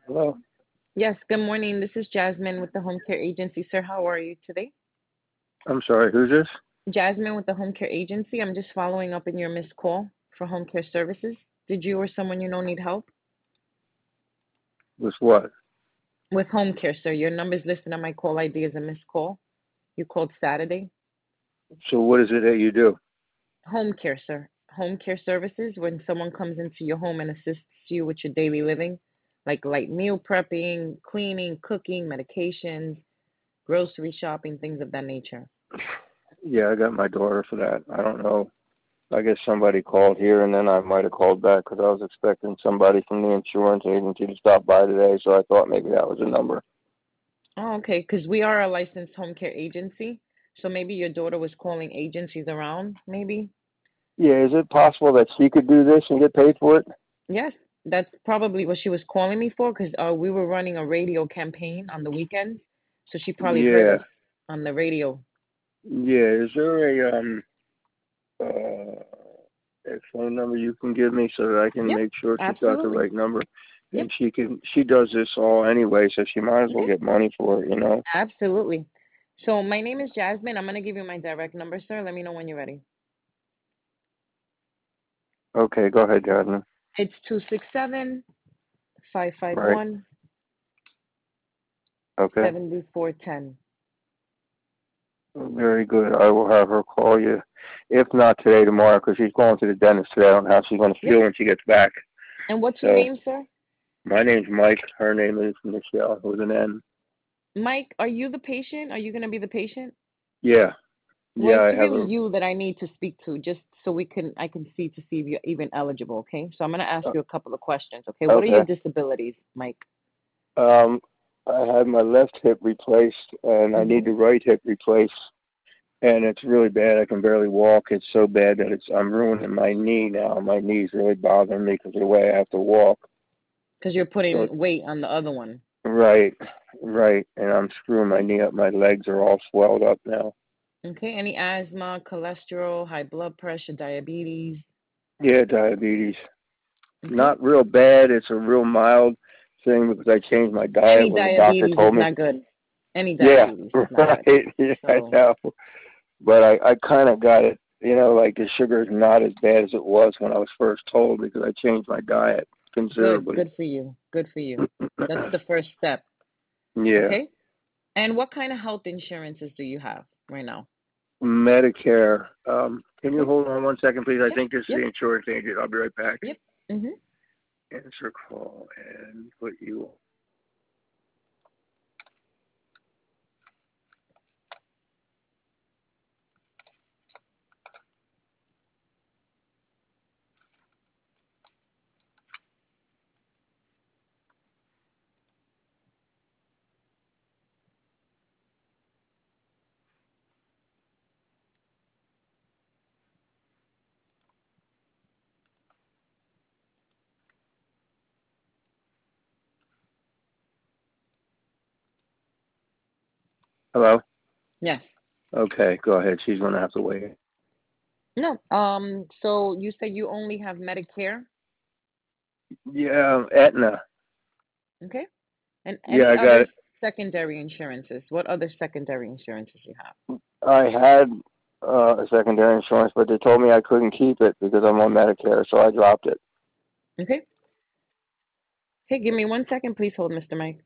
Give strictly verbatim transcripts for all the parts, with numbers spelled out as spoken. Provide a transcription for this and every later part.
Hello. Yes, good morning. This is Jasmine with the Home Care Agency. Sir, how are you today? I'm sorry. Who's this? Jasmine with the Home Care Agency. I'm just following up in your missed call for home care services. Did you or someone you know need help With what? with home care, sir? Your number's listed on my call I D as a missed call. You called Saturday. So what is it that you do? Home care, sir. Home care services when someone comes into your home and assists you with your daily living, like light meal prepping, cleaning, cooking, medications, grocery shopping, things of that nature. Yeah, I got my daughter for that. I don't know. I guess somebody called here, and then I might have called back because I was expecting somebody from the insurance agency to stop by today. So I thought maybe that was a number. Oh, okay, because we are a licensed home care agency. So maybe your daughter was calling agencies around, maybe? Yeah, is it possible that she could do this and get paid for it? Yes, that's probably what she was calling me for because uh, we were running a radio campaign on the weekends. So she probably heard Yeah, us on the radio. yeah. Is there a um uh a phone number you can give me so that I can Yep, make sure she's got the absolutely. right number? Yep. And she can. She does this all anyway, so she might as well Okay, get money for it. You know. absolutely. So my name is Jasmine. I'm going to give you my direct number, sir. Let me know when you're ready. Okay, go ahead, Jasmine. It's two six seven, five five Right. one, Okay. seven four one zero. Very good. I will have her call you, if not today, tomorrow, because she's going to the dentist today. I don't know how she's going to Yep. feel when she gets back. And what's your So name, sir? my name's Mike. Her name is Michelle with an N. Mike, are you the patient? Are you going to be the patient? Yeah. Well, Yeah, it's I have really a. you that I need to speak to just so we can I can see to see if you're even eligible, okay? So I'm going to ask Uh, you a couple of questions, okay? What are your okay. disabilities, Mike? Um, I had my left hip replaced, and I need Mm-hmm. the right hip replaced, and it's really bad. I can barely walk. It's so bad that it's I'm ruining my knee now. My knee's really bothering me because of the way I have to walk. Because you're So putting weight on the other one. right, right, and I'm screwing my knee up. My legs are all swelled up now. Okay? Any asthma, cholesterol, high blood pressure, diabetes? Yeah, diabetes. Okay? Not real bad. It's a real mild thing because I changed my diet Any when the doctor diabetes told is me. not good. Any Yeah, diabetes is not good. right. Yeah, I So, know. But I, I kind of got it. You know, like the sugar is not as bad as it was when I was first told because I changed my diet good, considerably. good for you. Good for you. That's the first step, Yeah. okay? And what kind of health insurances do you have right now? Medicare. Um, can you Okay? hold on one second, please? I Yep, think this is yep, the insurance agent. I'll be right back. yep. Mm-hmm. Answer call and put you. Hello. Yes. Okay, go ahead. She's gonna have to wait. No. Um, so you say you only have Medicare, Yeah, Aetna. okay? And Yeah, any I got other it. secondary insurances? What other secondary insurances you have? I had uh, a secondary insurance, but they told me I couldn't keep it because I'm on Medicare, so I dropped it. Okay? Hey, give me one second, please hold, mister Mike.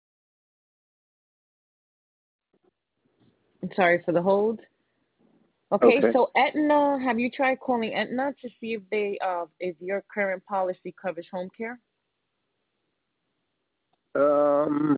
I'm sorry for the hold. Okay, Okay. so Aetna, have you tried calling Aetna to see if they uh if your current policy covers home care? Um.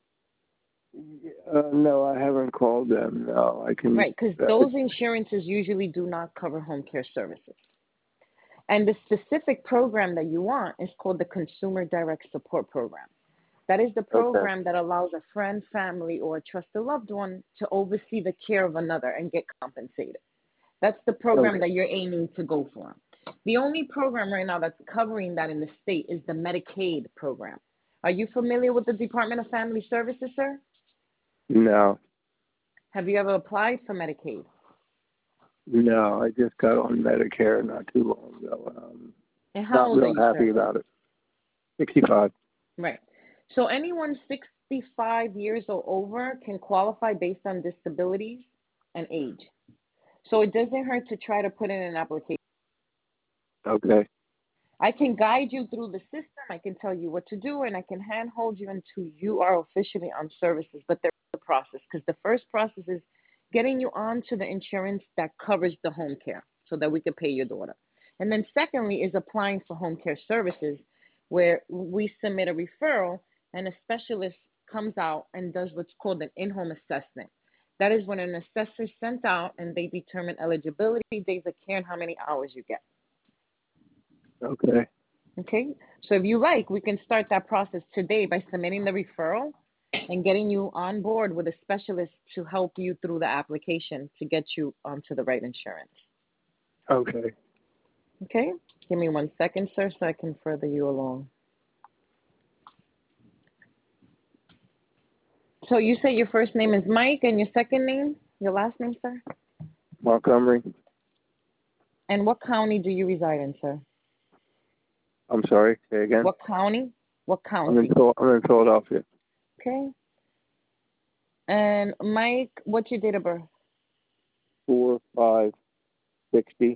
Uh, no, I haven't called them. No, I can. Right, because Uh, those insurances usually do not cover home care services. And the specific program that you want is called the Consumer Direct Support Program. That is the okay. program that allows a friend, family, or a trusted loved one to oversee the care of another and get compensated. That's the program Okay. that you're aiming to go for. The only program right now that's covering that in the state is the Medicaid program. Are you familiar with the Department of Family Services, sir? No. Have you ever applied for Medicaid? No, I just got on Medicare not too long ago. Um, And how not old are real you, happy sir? about it. Sixty-five. Right. So anyone sixty-five years or over can qualify based on disabilities and age. So it doesn't hurt to try to put in an application. Okay. I can guide you through the system. I can tell you what to do, and I can handhold you until you are officially on services. But there's a process because the first process is getting you onto the insurance that covers the home care so that we can pay your daughter. And then, secondly, is applying for home care services where we submit a referral and a specialist comes out and does what's called an in home assessment. That is when an assessor is sent out and they determine eligibility, days of care, and how many hours you get. Okay. Okay, so if you like, we can start that process today by submitting the referral and getting you on board with a specialist to help you through the application to get you onto the right insurance. Okay. Okay, give me one second, sir, so I can further you along. So you say your first name is Mike and your second name, your last name, sir? Montgomery. And what county do you reside in, sir? I'm sorry. Say again. What county? What I'm in. county? Phil- I'm in Philadelphia. Okay. And Mike, what's your date of birth? Four five sixty.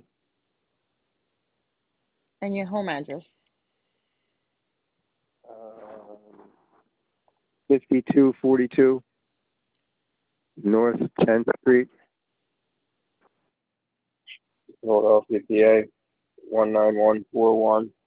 And your home address? Um, fifty-two forty-two North tenth Street, Philadelphia, P A one nine one four one.